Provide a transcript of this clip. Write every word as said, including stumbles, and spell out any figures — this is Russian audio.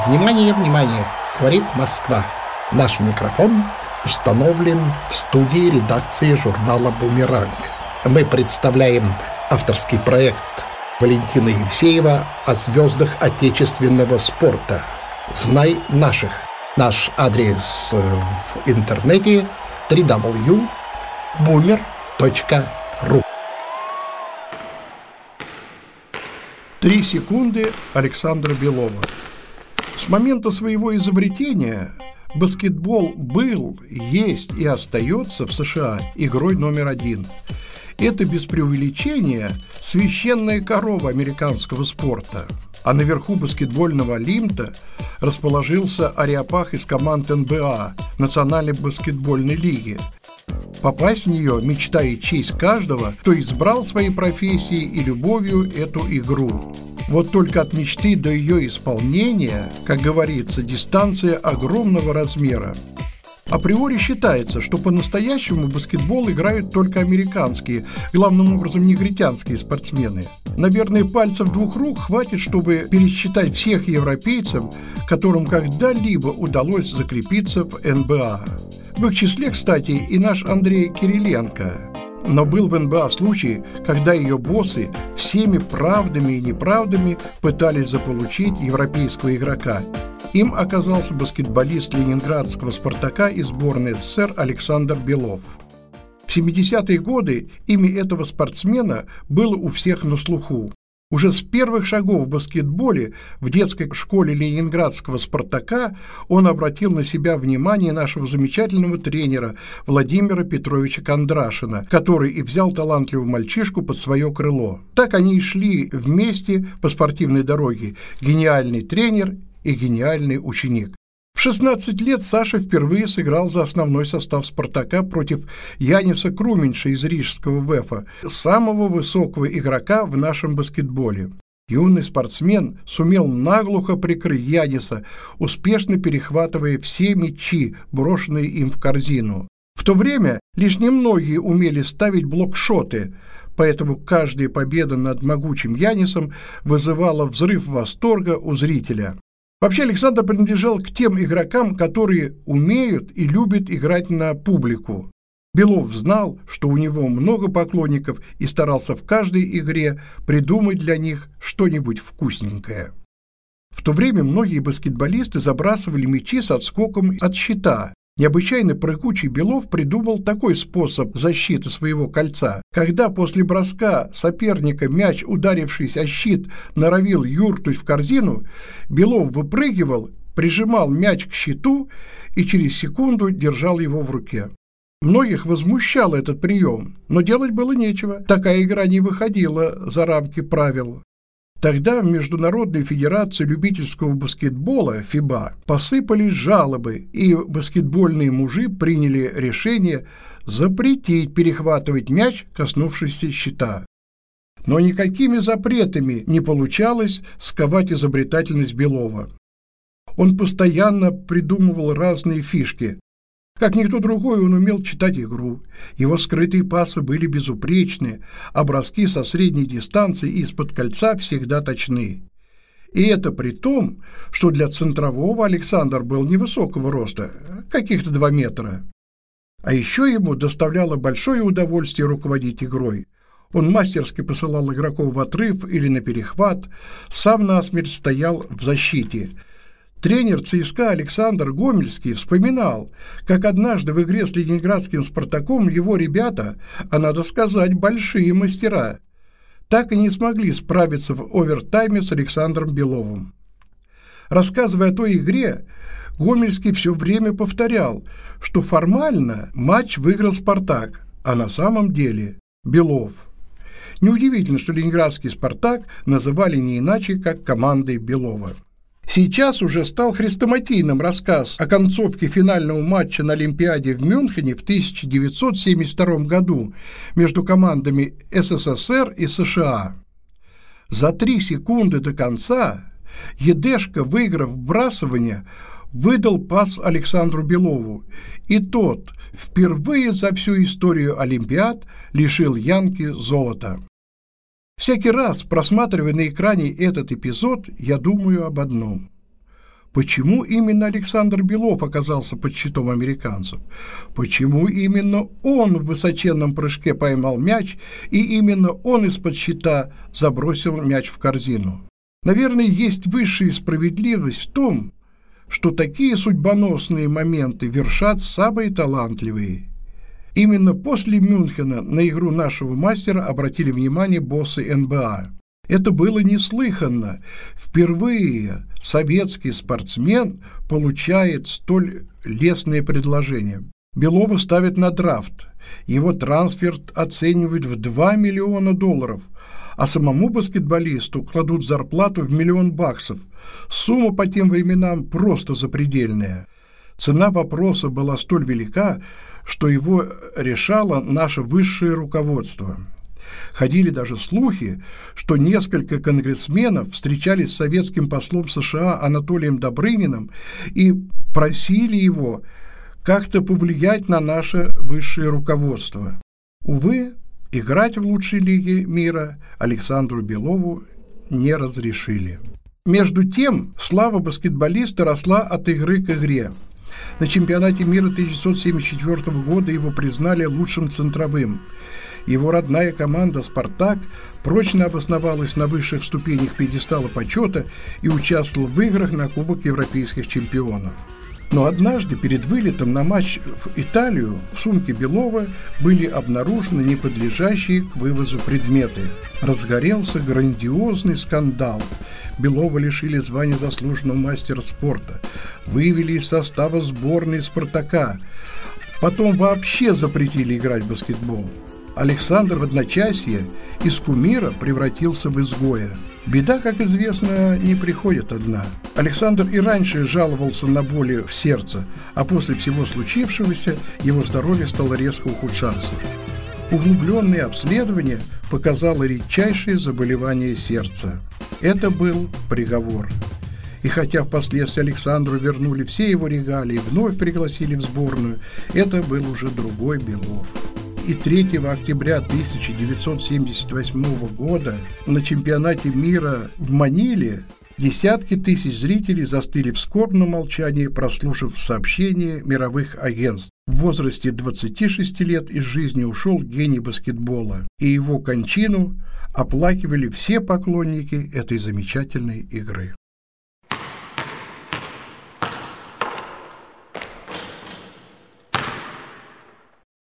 Внимание, внимание, говорит Москва. Наш микрофон установлен в студии редакции журнала «Бумеранг». Мы представляем авторский проект Валентина Евсеева о звездах отечественного спорта. Знай наших. Наш адрес в интернете дабл ю дабл ю дабл ю точка бумер точка ру. Три секунды Александра Белова. С момента своего изобретения баскетбол был, есть и остается в США игрой номер один. Это без преувеличения священная корова американского спорта. А наверху баскетбольного Олимпа расположился ареопаг из команд эн бэ а, Национальной баскетбольной лиги. Попасть в нее – мечта и честь каждого, кто избрал своей профессией и любовью эту игру. Вот только от мечты до ее исполнения, как говорится, дистанция огромного размера. Априори считается, что по-настоящему в баскетбол играют только американские, главным образом негритянские спортсмены. Наверное, пальцев двух рук хватит, чтобы пересчитать всех европейцев, которым когда-либо удалось закрепиться в эн бэ а. В их числе, кстати, и наш Андрей Кириленко. Но был в эн бэ а случай, когда ее боссы всеми правдами и неправдами пытались заполучить европейского игрока. Им оказался баскетболист ленинградского «Спартака» и сборной эс эс эс эр Александр Белов. В семидесятые годы имя этого спортсмена было у всех на слуху. Уже с первых шагов в баскетболе в детской школе ленинградского «Спартака» он обратил на себя внимание нашего замечательного тренера Владимира Петровича Кондрашина, который и взял талантливого мальчишку под свое крыло. Так они и шли вместе по спортивной дороге, гениальный тренер и гениальный ученик. В шестнадцать лет Саша впервые сыграл за основной состав «Спартака» против Яниса Круменьша из рижского ВЭФа, самого высокого игрока в нашем баскетболе. Юный спортсмен сумел наглухо прикрыть Яниса, успешно перехватывая все мячи, брошенные им в корзину. В то время лишь немногие умели ставить блокшоты, поэтому каждая победа над могучим Янисом вызывала взрыв восторга у зрителя. Вообще Александр принадлежал к тем игрокам, которые умеют и любят играть на публику. Белов знал, что у него много поклонников и старался в каждой игре придумать для них что-нибудь вкусненькое. В то время многие баскетболисты забрасывали мячи с отскоком от щита. Необычайно прыгучий Белов придумал такой способ защиты своего кольца. Когда после броска соперника мяч, ударившись о щит, норовил юркнуть в корзину, Белов выпрыгивал, прижимал мяч к щиту и через секунду держал его в руке. Многих возмущал этот прием, но делать было нечего. Такая игра не выходила за рамки правил. Тогда в Международной федерации любительского баскетбола ФИБА посыпались жалобы, и баскетбольные мужи приняли решение запретить перехватывать мяч, коснувшийся щита. Но никакими запретами не получалось сковать изобретательность Белова. Он постоянно придумывал разные фишки. Как никто другой, он умел читать игру. Его скрытые пасы были безупречны, а броски со средней дистанции и из-под кольца всегда точны. И это при том, что для центрового Александр был невысокого роста, каких-то два метра. А еще ему доставляло большое удовольствие руководить игрой. Он мастерски посылал игроков в отрыв или на перехват, сам насмерть стоял в защите. Тренер ЦСКА Александр Гомельский вспоминал, как однажды в игре с ленинградским «Спартаком» его ребята, а надо сказать, большие мастера, так и не смогли справиться в овертайме с Александром Беловым. Рассказывая о той игре, Гомельский все время повторял, что формально матч выиграл «Спартак», а на самом деле Белов. Неудивительно, что ленинградский «Спартак» называли не иначе, как командой Белова. Сейчас уже стал хрестоматийным рассказ о концовке финального матча на Олимпиаде в Мюнхене в тысяча девятьсот семьдесят втором году между командами эс эс эс эр и США. За три секунды до конца Едешко, выиграв вбрасывание, выдал пас Александру Белову, и тот впервые за всю историю Олимпиад лишил Янки золота. Всякий раз, просматривая на экране этот эпизод, я думаю об одном. Почему именно Александр Белов оказался под щитом американцев? Почему именно он в высоченном прыжке поймал мяч, и именно он из-под щита забросил мяч в корзину? Наверное, есть высшая справедливость в том, что такие судьбоносные моменты вершат самые талантливые. Именно после Мюнхена на игру нашего мастера обратили внимание боссы эн бэ а. Это было неслыханно. Впервые советский спортсмен получает столь лестное предложение. Белова ставят на драфт. Его трансфер оценивают в два миллиона долларов, а самому баскетболисту кладут зарплату в миллион баксов. Сумма по тем временам просто запредельная. Цена вопроса была столь велика, что его решало наше высшее руководство. Ходили даже слухи, что несколько конгрессменов встречались с советским послом США Анатолием Добрыниным и просили его как-то повлиять на наше высшее руководство. Увы, играть в лучшей лиге мира Александру Белову не разрешили. Между тем, слава баскетболиста росла от игры к игре. На чемпионате мира тысяча девятьсот семьдесят четвёртого года его признали лучшим центровым. Его родная команда «Спартак» прочно обосновалась на высших ступенях пьедестала почета и участвовала в играх на Кубок европейских чемпионов. Но однажды перед вылетом на матч в Италию в сумке Белова были обнаружены неподлежащие к вывозу предметы. Разгорелся грандиозный скандал. Белова лишили звания заслуженного мастера спорта, вывели из состава сборной «Спартака», потом вообще запретили играть в баскетбол. Александр в одночасье из кумира превратился в изгоя. Беда, как известно, не приходит одна. Александр и раньше жаловался на боли в сердце, а после всего случившегося его здоровье стало резко ухудшаться. Углубленное обследование показало редчайшее заболевание сердца. Это был приговор. И хотя впоследствии Александру вернули все его регалии и вновь пригласили в сборную, это был уже другой Белов. И третьего октября тысяча девятьсот семьдесят восьмого года на чемпионате мира в Маниле десятки тысяч зрителей застыли в скорбном молчании, прослушав сообщения мировых агентств. В возрасте двадцати шести лет из жизни ушел гений баскетбола, и его кончину оплакивали все поклонники этой замечательной игры.